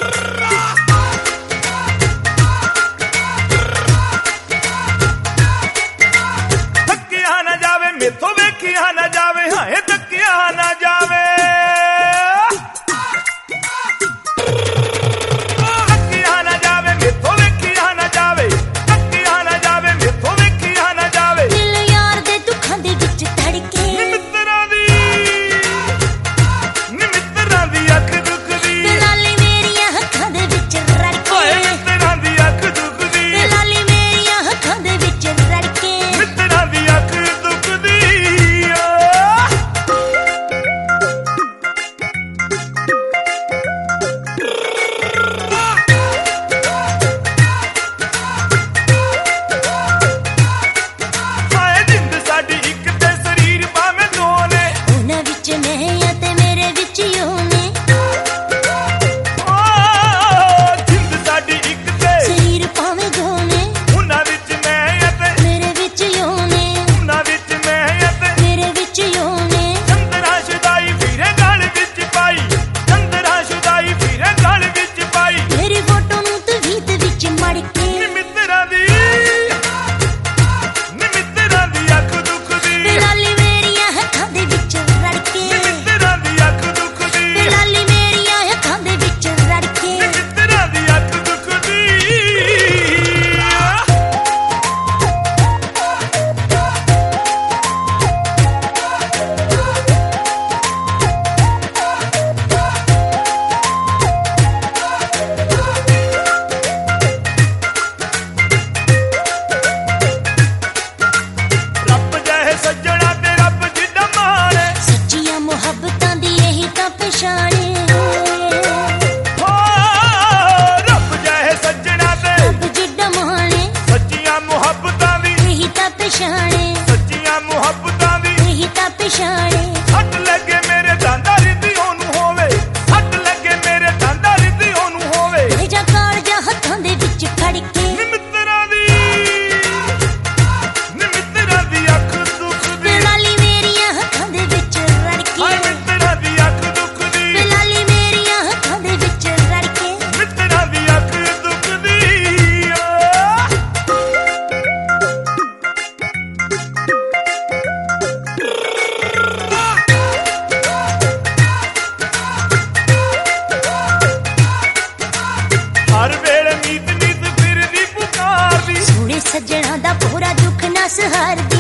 थकिया ना जावे मेथों वेखिया ना जावे हाय थकिया ना जावे सच्चियां मुहब्बतां दी यही तां पिछाणे हट लगे मेरे दांदा रिद्धी ओनू होवे हट लगे मेरे दांदा रिद्धी ओनू होवे भेजा कालजा हत्थां दे विच फड़ के मित्तरां दी अख दुख दी लाली मेरियां हत्थां दे विच रड़ के हाय मित्तरां दी अख दुख दी लाली मेरियां हत्थां दे विच रड़ के मित्तरां दी अख दुख दी हर वेले नीत नीत फिरदी पुकारदी सोहणे सज्जणा दा पूरा दुख ना सहारदी